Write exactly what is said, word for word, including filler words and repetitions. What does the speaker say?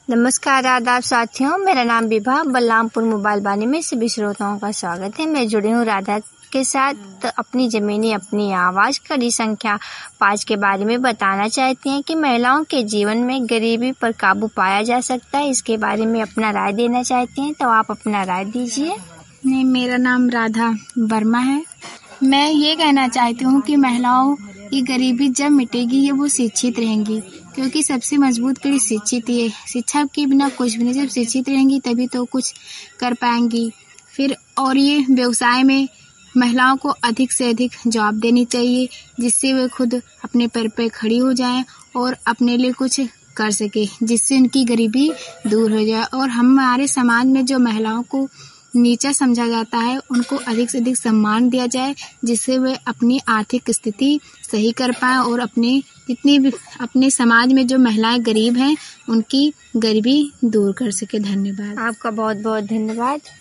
नमस्कार आदाब साथियों, मेरा नाम विभा बलरामपुर मोबाइल बानी में सभी श्रोताओं का स्वागत है। मैं जुड़ी हूँ राधा के साथ। अपनी ज़मीनी अपनी आवाज़ कड़ी संख्या पाँच के बारे में बताना चाहती हैं कि महिलाओं के जीवन में गरीबी पर काबू पाया जा सकता है। इसके बारे में अपना राय देना चाहती हैं, तो आप अपना राय दीजिए। नहीं, मेरा नाम राधा वर्मा है। मैं ये कहना चाहती हूँ कि महिलाओं की गरीबी जब मिटेगी ये वो शिक्षित रहेंगी, क्योंकि सबसे मजबूत कड़ी शिक्षित ही है। शिक्षा के बिना कुछ भी नहीं, जब शिक्षित रहेंगी तभी तो कुछ कर पाएंगी। फिर और ये व्यवसाय में महिलाओं को अधिक से अधिक जॉब देनी चाहिए, जिससे वे खुद अपने पैर पे खड़ी हो जाएं और अपने लिए कुछ कर सके, जिससे उनकी गरीबी दूर हो जाए। और हमारे समाज में जो महिलाओं को नीचा समझा जाता है उनको अधिक से अधिक सम्मान दिया जाए, जिससे वे अपनी आर्थिक स्थिति सही कर पाएं और अपने जितनी भी अपने समाज में जो महिलाएं गरीब हैं उनकी गरीबी दूर कर सके। धन्यवाद। आपका बहुत बहुत धन्यवाद।